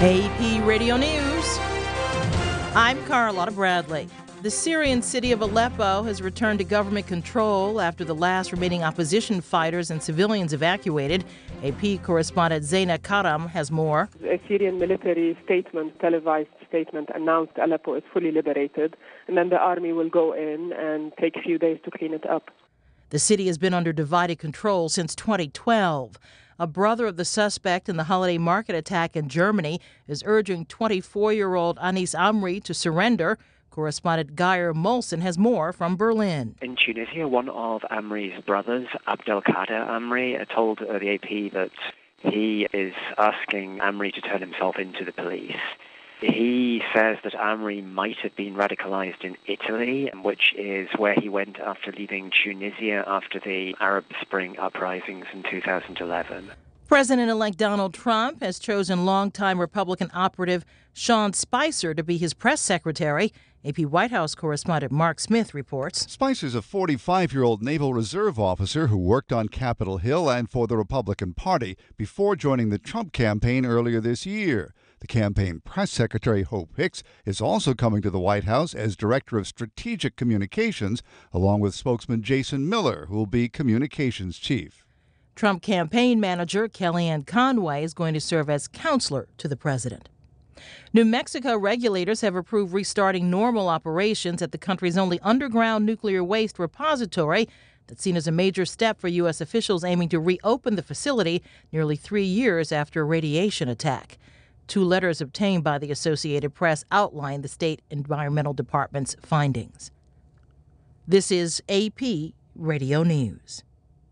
AP Radio News. I'm Carlotta Bradley. The Syrian city of Aleppo has returned to government control after the last remaining opposition fighters and civilians evacuated. AP correspondent Zaina Karam has more. A Syrian military televised statement, announced Aleppo is fully liberated, and then the army will go in and take a few days to clean it up. The city has been under divided control since 2012. A brother of the suspect in the holiday market attack in Germany is urging 24-year-old Anis Amri to surrender. Correspondent Geir Molson has more from Berlin. In Tunisia, one of Amri's brothers, Abdelkader Amri, told the AP that he is asking Amri to turn himself into the police. He says that Amri might have been radicalized in Italy, which is where he went after leaving Tunisia after the Arab Spring uprisings in 2011. President-elect Donald Trump has chosen longtime Republican operative Sean Spicer to be his press secretary. AP White House correspondent Mark Smith reports. Spicer's a 45-year-old Naval Reserve officer who worked on Capitol Hill and for the Republican Party before joining the Trump campaign earlier this year. The campaign press secretary, Hope Hicks, is also coming to the White House as Director of Strategic Communications, along with spokesman Jason Miller, who will be communications chief. Trump campaign manager Kellyanne Conway is going to serve as counselor to the president. New Mexico regulators have approved restarting normal operations at the country's only underground nuclear waste repository. That's seen as a major step for U.S. officials aiming to reopen the facility nearly 3 years after a radiation attack. 2 letters obtained by the Associated Press outline the state environmental department's findings. This is AP Radio News.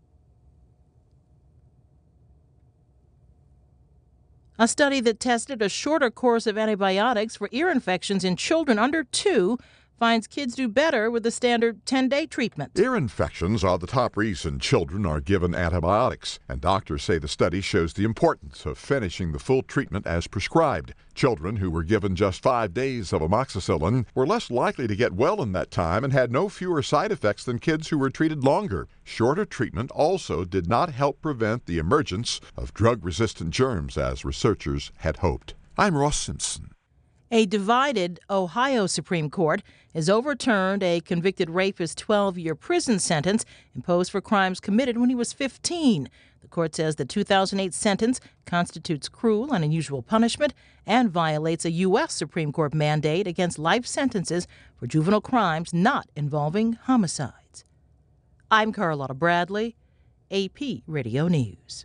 A study that tested a shorter course of antibiotics for ear infections in children under 2 finds kids do better with the standard 10-day treatment. Ear infections are the top reason children are given antibiotics, and doctors say the study shows the importance of finishing the full treatment as prescribed. Children who were given just 5 days of amoxicillin were less likely to get well in that time and had no fewer side effects than kids who were treated longer. Shorter treatment also did not help prevent the emergence of drug-resistant germs as researchers had hoped. I'm Ross Simpson. A divided Ohio Supreme Court has overturned a convicted rapist's 12-year prison sentence imposed for crimes committed when he was 15. The court says the 2008 sentence constitutes cruel and unusual punishment and violates a U.S. Supreme Court mandate against life sentences for juvenile crimes not involving homicides. I'm Carlotta Bradley, AP Radio News.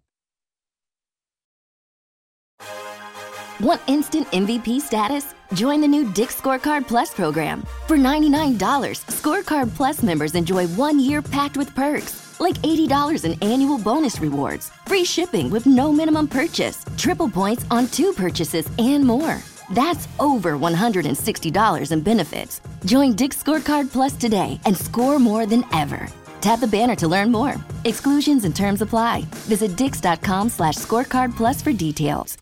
Want instant MVP status? Join the new Dick's Scorecard Plus program. For $99, Scorecard Plus members enjoy 1 year packed with perks, like $80 in annual bonus rewards, free shipping with no minimum purchase, triple points on 2 purchases, and more. That's over $160 in benefits. Join Dick's Scorecard Plus today and score more than ever. Tap the banner to learn more. Exclusions and terms apply. Visit Dix.com/scorecard plus for details.